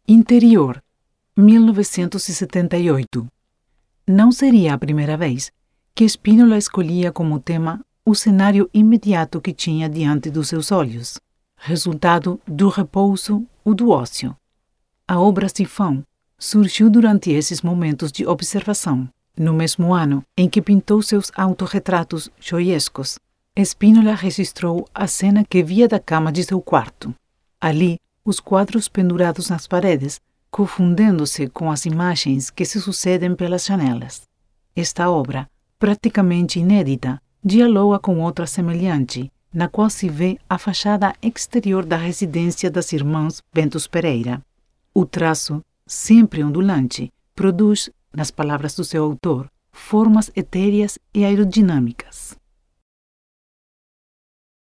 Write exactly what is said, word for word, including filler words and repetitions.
Interior, mil novecentos e setenta e oito. Não seria a primeira vez que Spínola escolhia como tema o cenário imediato que tinha diante dos seus olhos, resultado do repouso ou do ócio. A obra Sifão surgiu durante esses momentos de observação. No mesmo ano em que pintou seus autorretratos joiescos, Spínola registrou a cena que via da cama de seu quarto. Ali, os quadros pendurados nas paredes, confundendo-se com as imagens que se sucedem pelas janelas. Esta obra, praticamente inédita, dialoga com outra semelhante, na qual se vê a fachada exterior da residência das irmãs Bentos Pereira. O traço, sempre ondulante, produz, nas palavras do seu autor, formas etéreas e aerodinâmicas.